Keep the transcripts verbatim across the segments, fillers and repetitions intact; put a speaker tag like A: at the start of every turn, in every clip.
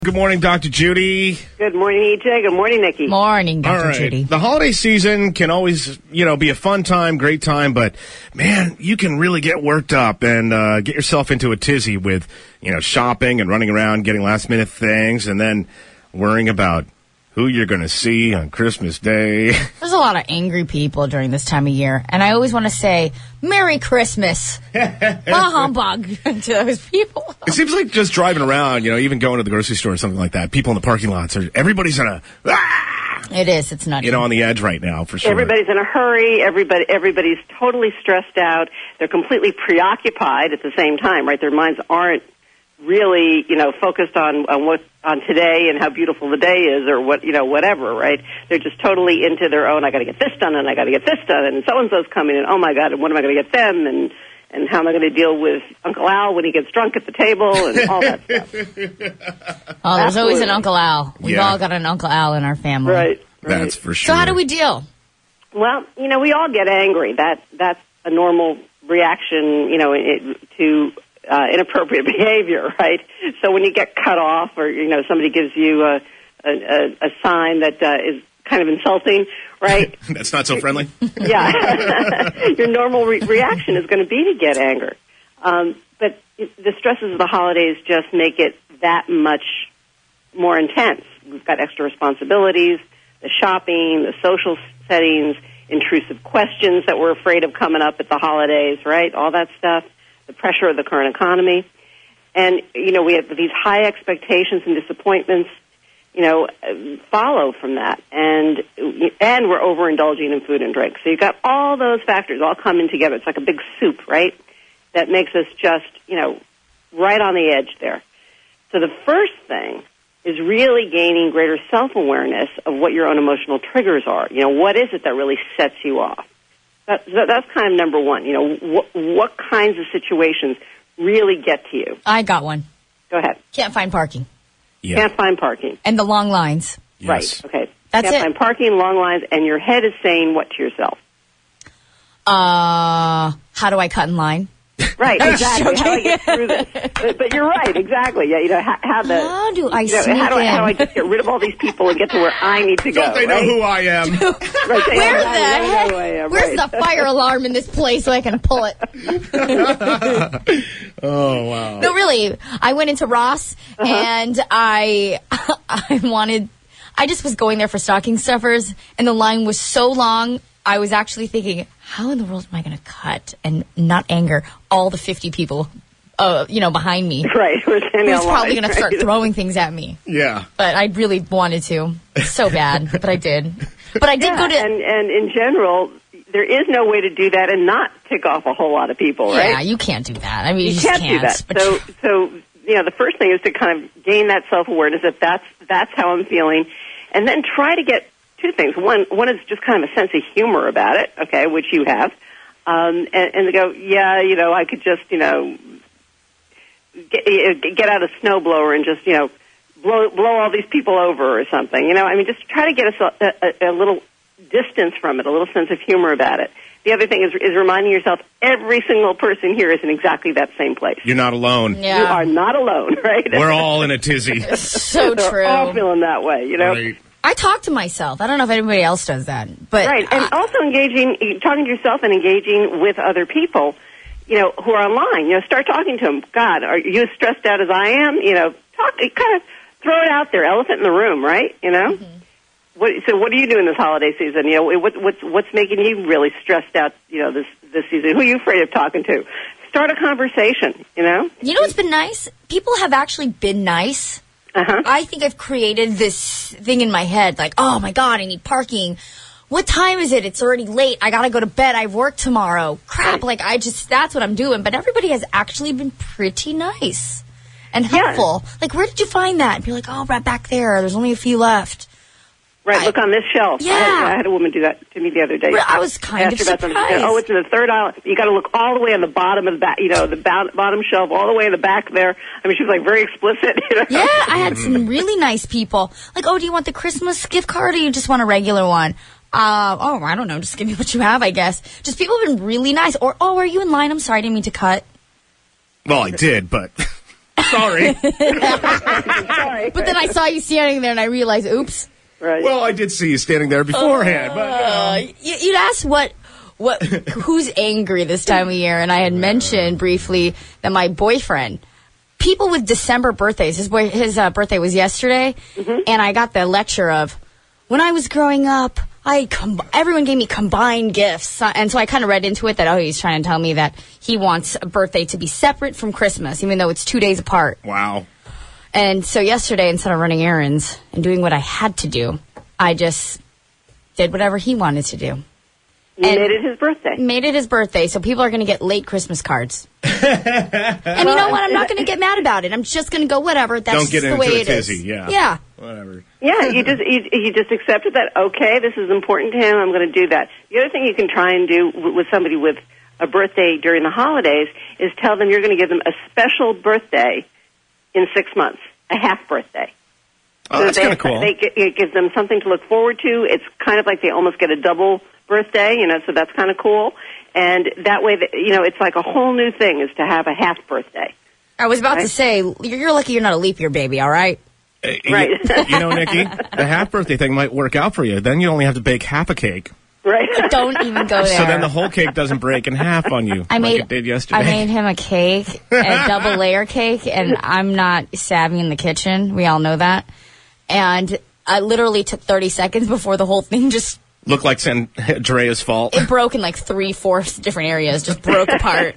A: Good morning, Doctor Judy.
B: Good morning, E J. Good morning, Nikki.
C: Morning, Doctor
A: All right.
C: Judy.
A: The holiday season can always, you know, be a fun time, great time, but man, you can really get worked up and uh, get yourself into a tizzy with, you know, shopping and running around, getting last minute things, and then worrying about who you're going to see on Christmas Day.
C: There's a lot of angry people during this time of year, and I always want to say, Merry Christmas. Bah humbug to those people.
A: It seems like just driving around, you know, even going to the grocery store or something like that, people in the parking lots, are, everybody's in a, ah,
C: It is. It's nutty.
A: you know, on the edge right now, for sure.
B: Everybody's in a hurry. Everybody, everybody's totally stressed out. They're completely preoccupied at the same time, right? Their minds aren't really, you know, focused on, on what on today and how beautiful the day is, or what, you know, whatever, right? They're just totally into their own. I got to get this done, and I got to get this done, and so and so's coming, and oh my God, and what am I going to get them, and and how am I going to deal with Uncle Al when he gets drunk at the table, and all that stuff.
C: Oh, there's always
B: Absolutely.
C: an Uncle Al. We've
A: Yeah.
C: all got an Uncle Al in our family.
B: Right. right.
A: That's for sure.
C: So how do we deal?
B: Well, you know, we all get angry. That that's a normal reaction, you know, it, to uh, inappropriate behavior, right? So when you get cut off, or you know, somebody gives you a a, a, a sign that uh, is kind of insulting, right?
A: That's not so friendly.
B: Yeah, your normal re- reaction is going to be to get anger. Um, but the stresses of the holidays just make it that much more intense. We've got extra responsibilities, the shopping, the social settings, intrusive questions that we're afraid of coming up at the holidays, right? All that stuff, the pressure of the current economy. And, you know, we have these high expectations and disappointments, you know, follow from that. And and we're overindulging in food and drink. So you've got all those factors all coming together. It's like a big soup, right? That makes us just, you know, right on the edge there. So the first thing is really gaining greater self-awareness of what your own emotional triggers are. You know, what is it that really sets you off? That, that, that's kind of number one. You know, what, what kinds of situations really get to you?
C: I got one.
B: Go ahead.
C: Can't find parking.
A: Yeah.
B: Can't find parking.
C: And the long lines.
A: Yes.
B: Right. Okay.
C: That's
B: Can't
C: it.
B: find parking, long lines, and your head is saying what to yourself?
C: Uh, how do I cut in line?
B: Right, exactly. How do I get through this? But, but you're right, exactly. Yeah, you know, how, how the
C: How do I
B: you know,
C: sneak
B: how do I,
C: in?
B: how do I just get rid of all these people and get to where I need to go?
A: Don't they know
B: right?
A: who I am?
B: Right, they
C: Where
B: know
C: the
B: who
C: heck?
B: I am,
C: Where's
B: right.
C: the fire alarm in this place so I can pull it?
A: Oh, wow.
C: No, really. I went into Ross
B: Uh-huh.
C: and I I wanted I just was going there for stocking stuffers, and the line was so long. I was actually thinking, how in the world am I going to cut and not anger all the fifty people, uh, you know, behind me?
B: Right, we're standing
C: Who's
B: on
C: probably
B: line,
C: going to start
B: right?
C: throwing things at me.
A: Yeah.
C: But I really wanted to. So bad, but I did. But I did
B: Yeah,
C: go to.
B: and and in general, there is no way to do that and not tick off a whole lot of people, right?
C: Yeah, you can't do that. I mean, you,
B: You
C: just
B: can't
C: can't.
B: do that.
C: But
B: So, so you know, the first thing is to kind of gain that self-awareness that that's that's how I'm feeling, and then try to get two things. One, one is just kind of a sense of humor about it, okay, which you have, um, and, and to go, yeah, you know, I could just, you know, get, get out a snowblower and just, you know, blow blow all these people over or something. You know, I mean, just try to get a, a, a little distance from it, a little sense of humor about it. The other thing is, is reminding yourself every single person here is in exactly that same place.
A: You're not alone.
C: yeah,
B: You are not alone, right?
A: We're all in a tizzy.
C: so
B: We're
C: true.
B: all feeling that way, you know?
A: Right.
C: I talk to myself. I don't know if anybody else does that, but
B: Right, and
C: I-
B: also engaging, talking to yourself and engaging with other people, you know, who are online. You know, start talking to them. God, are you as stressed out as I am? You know, talk, kind of throw it out there, elephant in the room, right? You know?
C: Mm-hmm.
B: What, so what are you doing this holiday season? You know, what, what's, what's making you really stressed out, you know, this, this season? Who are you afraid of talking to? Start a conversation, you know?
C: you know what's been nice? People have actually been nice.
B: Uh-huh.
C: I think I've created this thing in my head, like, oh my God, I need parking. What time is it? It's already late. I gotta go to bed. I have work tomorrow. Crap, like I just, that's what I'm doing. But everybody has actually been pretty nice and
B: Yeah.
C: helpful. Like, where did you find that? And be like, oh, right back there. There's only a few left.
B: Right,
C: I-
B: look on this shelf.
C: Yeah.
B: I had, I had a woman do that to me the other day.
C: I was kind
B: Asked
C: of
B: her about something. She said,
C: surprised.
B: oh, it's in the third aisle. You got to look all the way on the bottom of the back, you know, the bo- bottom shelf, all the way in the back there. I mean, she was like very explicit. You know?
C: Yeah, I had some really nice people. Like, oh, do you want the Christmas gift card or you just want a regular one? Uh, oh, I don't know. Just give me what you have, I guess. Just people have been really nice. Or, oh, are you in line? I'm sorry, I didn't mean to cut.
A: Well, I did, but Sorry.
B: Sorry.
C: But then I saw you standing there and I realized, oops.
B: Right.
A: Well, I did see you standing there beforehand, but
C: Uh,
A: you know.
C: you, you'd asked what, what, who's angry this time of year, and I had mentioned briefly that my boyfriend, people with December birthdays, his boy, his uh, birthday was yesterday,
B: Mm-hmm.
C: and I got the lecture of, when I was growing up, I com- everyone gave me combined gifts, uh, and so I kind of read into it that, oh, he's trying to tell me that he wants a birthday to be separate from Christmas, even though it's two days apart.
A: Wow.
C: And so yesterday, instead of running errands and doing what I had to do, I just did whatever he wanted to do.
B: You
C: and-
B: made it his birthday.
C: Made it his birthday, so people are going to get late Christmas cards. And you know what? I'm not going to get mad about it. I'm just going to go, whatever. That's
A: Don't get
C: just the
A: into
C: way
A: a
C: it is.
A: tizzy, yeah.
C: Yeah.
A: Whatever.
B: Yeah, you just you, you just accepted that. Okay, this is important to him. I'm going to do that. The other thing you can try and do w- with somebody with a birthday during the holidays is tell them you're going to give them a special birthday in six months, a half birthday.
A: Oh,
B: So
A: that's
B: they-
A: kind of cool.
B: They, get- it gives them something to look forward to. It's kind of like they almost get a double birthday, you know. So that's kind of cool. And that way, that, you know, it's like a whole new thing is to have a half birthday.
C: I was about
B: Right.
C: to say, you're you're lucky you're not a leap year baby, all right?
A: Uh,
B: Right.
A: You, you know, Nikki, the half birthday thing might work out for you. Then you only have to bake half a cake.
B: Right.
C: Don't even go there.
A: So then the whole cake doesn't break in half on you
C: I
A: like
C: made
A: it did yesterday.
C: I made him a cake, a double layer cake, and I'm not savvy in the kitchen. We all know that. And I literally took thirty seconds before the whole thing just
A: Looked like San Andrea's fault.
C: it broke in like three, four different areas, just broke apart.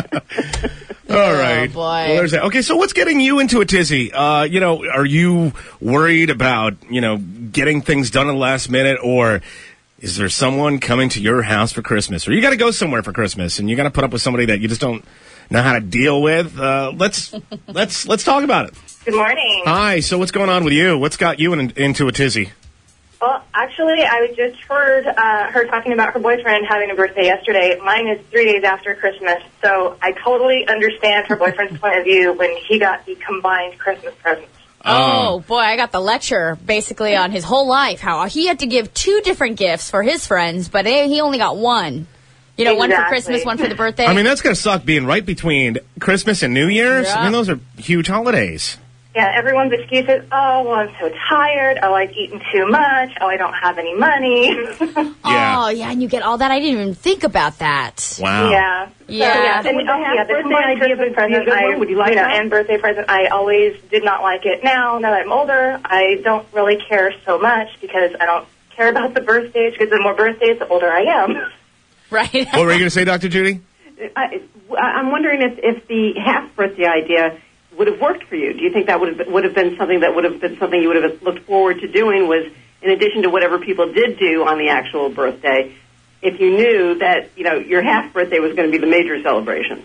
A: All right.
C: boy.
A: Well, there's that. Okay, so what's getting you into a tizzy? Uh, you know, are you worried about, you know, getting things done at the last minute, or is there someone coming to your house for Christmas? Or you got to go somewhere for Christmas, and you got to put up with somebody that you just don't know how to deal with? Uh, let's let's let's talk about it.
D: Good morning.
A: Hi. So what's going on with you? What's got you in, into a tizzy?
D: Well, actually, I just heard uh, her talking about her boyfriend having a birthday yesterday. Mine is three days after Christmas, so I totally understand her boyfriend's point of view when he got the combined Christmas presents.
C: Oh, boy, I got the lecture basically on his whole life, how he had to give two different gifts for his friends, but he only got one. You know, one for
D: Exactly.
C: Christmas, one for the birthday.
A: I mean, that's going to suck being right between Christmas and New Year's.
C: Yeah.
A: I mean, those are huge holidays.
D: Yeah, everyone's excuse is, oh, well, I'm so tired. Oh, I've eaten too much. Oh, I don't have any money.
A: Yeah.
C: Oh, yeah, and you get all that. I didn't even think about that.
A: Wow.
D: Yeah.
C: Yeah.
D: So, yeah,
B: So
D: and,
B: would the
D: oh, yeah,
B: half
D: the
B: birthday
D: combined
B: idea
D: Christmas
B: be a
D: present,
B: good
D: I,
B: one? Would you like
D: know,
B: that?
D: and birthday present, I always did not like it. Now, now that I'm older, I don't really care so much because I don't care about the birthdays, because the more birthdays, the older I am.
C: Right?
A: What were you going to say, Doctor Judy?
B: I, I'm wondering if, if the half birthday idea would have worked for you. Do you think that would have been, would have been something that would have been something you would have looked forward to doing? Was in addition to whatever people did do on the actual birthday, if you knew that you know your half birthday was going to be the major celebration?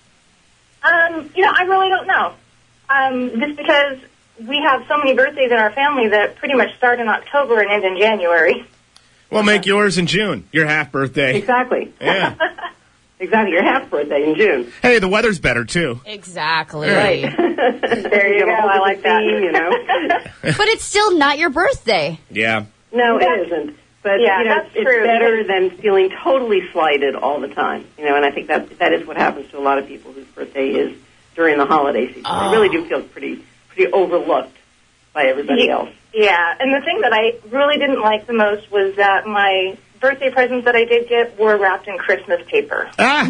D: Um, you know, I really don't know. Um, just because we have so many birthdays in our family that pretty much start in October and end in January.
A: Well, make yours in June. Your half birthday.
B: Exactly.
A: Yeah.
B: Exactly. Your half birthday in June.
A: Hey, the weather's better too.
C: Exactly.
B: Right.
D: There you go. I like that.
B: Theme, you know.
C: But it's still not your birthday.
A: Yeah.
B: No, it isn't. But
D: Yeah,
B: you know,
D: that's
B: it's
D: true.
B: better than feeling totally slighted all the time. You know, and I think that that is what happens to a lot of people whose birthday is during the holiday season.
C: Oh.
B: They really do feel pretty pretty overlooked by everybody
D: Yeah.
B: else.
D: Yeah, and the thing that I really didn't like the most was that my birthday presents that I did get were wrapped in Christmas paper.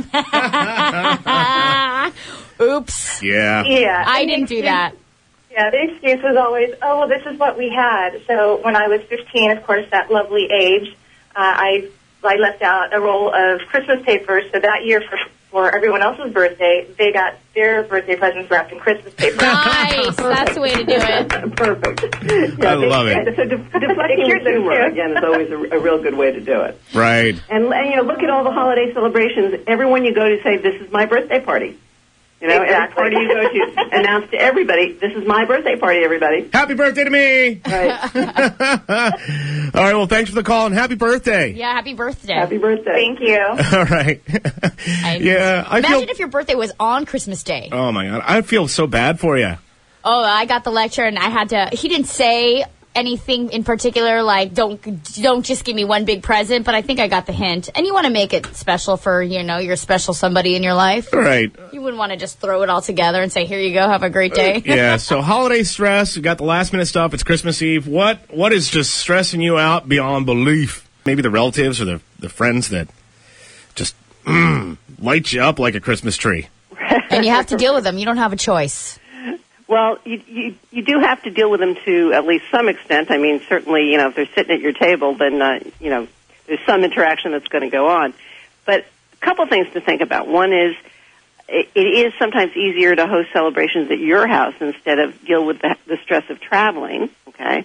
A: Ah.
C: Oops.
A: Yeah.
D: Yeah.
C: I
D: and
C: didn't
D: the
C: do that.
D: Yeah, the excuse was always, oh, well, this is what we had. So when I was fifteen, of course, that lovely age, uh, I I left out a roll of Christmas papers. So that year, for for everyone else's birthday, they got their birthday presents wrapped in Christmas paper.
C: Nice. That's the way to do it.
B: Perfect.
A: I love it.
B: So de- deflecting with humor again is always a, a real good way to do it.
A: Right.
B: And, and you know, look at all the holiday celebrations. Everyone you go to say, "This is my birthday party." You know,
D: Exactly.
B: every party you go to, announce to everybody, "This is my birthday party." Everybody.
A: Happy birthday to me.
B: Right.
A: All right. Well, thanks for the call and happy birthday.
C: Yeah, happy birthday.
B: Happy birthday.
D: Thank you.
A: All right.
C: I-
A: yeah. I
C: Imagine
A: feel.
C: if your birthday was on Christmas Day.
A: Oh my God. I feel so bad for you.
C: Oh, I got the lecture and I had to, he didn't say anything in particular, like don't don't just give me one big present, but I think I got the hint. And you want to make it special for, you know, your special somebody in your life.
A: Right.
C: You wouldn't want to just throw it all together and say, here you go, have a great day.
A: Yeah, so holiday stress, we got the last minute stuff, it's Christmas Eve. What What is just stressing you out beyond belief? Maybe the relatives or the, the friends that just mm, light you up like a Christmas tree.
C: And you have to deal with them. You don't have a choice.
B: Well, you, you you do have to deal with them to at least some extent. I mean, certainly, you know, if they're sitting at your table, then, uh, you know, there's some interaction that's going to go on. But a couple things to think about. One is it, it is sometimes easier to host celebrations at your house instead of deal with the, the stress of traveling, okay?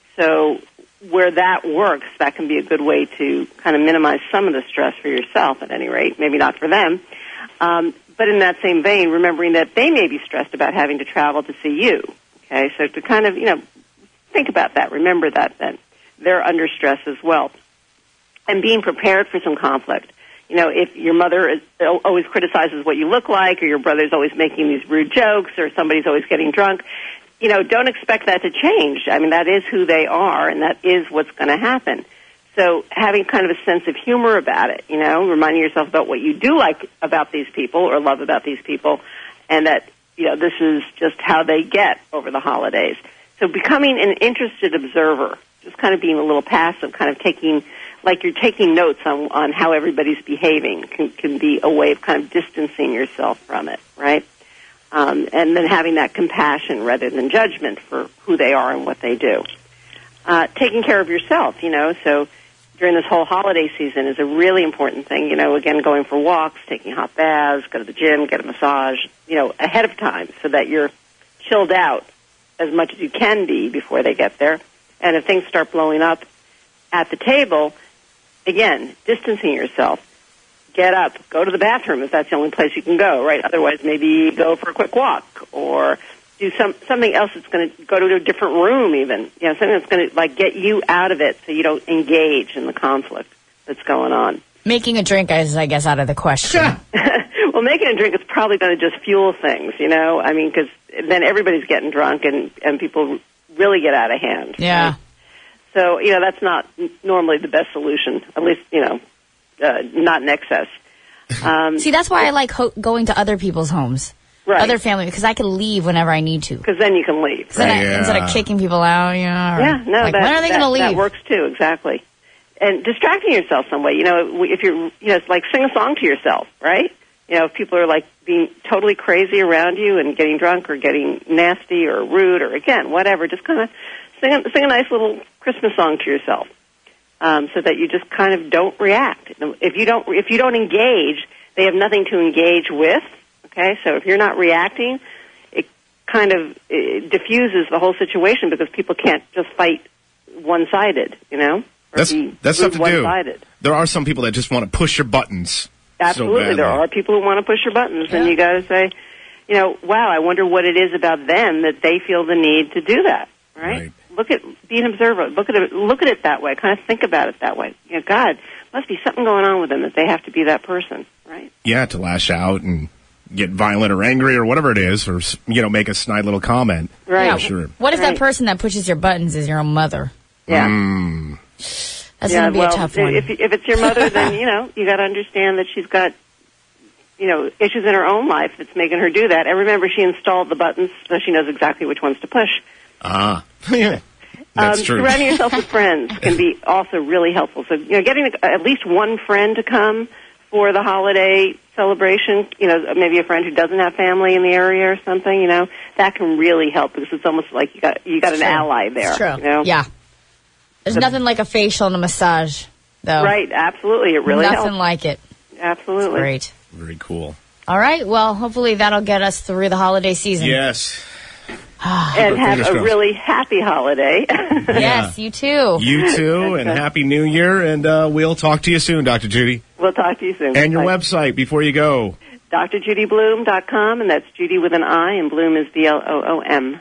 B: So where that works, that can be a good way to kind of minimize some of the stress for yourself at any rate, maybe not for them. Um, but in that same vein, remembering that they may be stressed about having to travel to see you. Okay, so to kind of, you know, think about that. Remember that, that they're under stress as well. And being prepared for some conflict. You know, if your mother is, always criticizes what you look like, or your brother's always making these rude jokes, or somebody's always getting drunk, you know, don't expect that to change. I mean, that is who they are, and that is what's going to happen. So having kind of a sense of humor about it, you know, reminding yourself about what you do like about these people or love about these people, and that, you know, this is just how they get over the holidays. So becoming an interested observer, just kind of being a little passive, kind of taking, like you're taking notes on, on how everybody's behaving can, can be a way of kind of distancing yourself from it, right? Um, and then having that compassion rather than judgment for who they are and what they do. Uh, taking care of yourself, you know, so during this whole holiday season is a really important thing. You know, again, going for walks, taking hot baths, go to the gym, get a massage, you know, ahead of time so that you're chilled out as much as you can be before they get there. And if things start blowing up at the table, again, distancing yourself. Get up, go to the bathroom if that's the only place you can go, right? Otherwise, maybe go for a quick walk or do some something else that's going to go to a different room even. You know, something that's going to, like, get you out of it so you don't engage in the conflict that's going on.
C: Making a drink is, I guess, out of the question.
B: Well, making a drink is probably going to just fuel things, you know? I mean, because then everybody's getting drunk and, and people really get out of hand.
C: Yeah.
B: Right? So, you know, that's not normally the best solution, at least, you know, uh, not in excess. Um,
C: See, that's why I like ho- going to other people's homes.
B: Right.
C: Other family, because I can leave whenever I need to.
B: Because then you can leave.
C: Right. I,
A: Yeah.
C: Instead of kicking people out, you know. Or,
B: Yeah, no,
C: like,
B: that,
C: when are they
B: that,
C: going to leave?
B: that works too, exactly. And distracting yourself some way. You know, if you're, you know, it's like sing a song to yourself, right? You know, if people are like being totally crazy around you and getting drunk or getting nasty or rude or, again, whatever, just kind of sing a, sing a nice little Christmas song to yourself, um, so that you just kind of don't react. If you don't, if you don't engage, they have nothing to engage with. Okay, so if you're not reacting, it kind of it diffuses the whole situation because people can't just fight one-sided, you know? Or
A: That's
B: be
A: that's tough to do.
B: one-sided.
A: There are some people that just want to push your buttons.
B: Absolutely,
A: so
B: there are people who want to push your buttons,
C: Yeah.
B: and you got to say, you know, wow, I wonder what it is about them that they feel the need to do that, right?
A: Right.
B: Look at, be an observer. Look at it, look at it that way. Kind of think about it that way. You know, God, must be something going on with them that they have to be that person, right?
A: Yeah, to lash out and get violent or angry or whatever it is, or, you know, make a snide little comment.
B: Right.
C: Yeah,
A: Sure.
C: What if
B: Right.
C: that person that pushes your buttons is your own mother?
B: Yeah.
A: Mm.
C: That's
B: yeah,
C: going to be
B: well,
C: a tough one.
B: If, if it's your mother, then, you know, you got to understand that she's got, you know, issues in her own life that's making her do that. And remember, she installed the buttons, so she knows exactly which ones to push.
A: Ah, yeah, that's
B: um,
A: true.
B: Surrounding yourself with friends can be also really helpful. So, you know, getting at least one friend to come for the holiday celebration, you know, maybe a friend who doesn't have family in the area or something, you know, that can really help because it's almost like you got you got
C: It's
B: an
C: true.
B: ally there.
C: It's true.
B: You know?
C: Yeah. There's nothing like a facial and a massage, though.
B: Right, absolutely. It really
C: Nothing
B: helps.
C: like it.
B: Absolutely.
C: Great.
A: Very cool.
C: All right. Well, hopefully that'll get us through the holiday season.
A: Yes.
B: And have
A: Fingers
B: a
A: crossed.
B: really happy holiday.
C: Yes, you too.
A: You too, and Happy New Year, and uh, we'll talk to you soon, Doctor Judy.
B: We'll talk to you soon.
A: And your
B: Bye.
A: website before you go.
B: D R Judy Bloom dot com, and that's Judy with an I, and Bloom is B L O O M.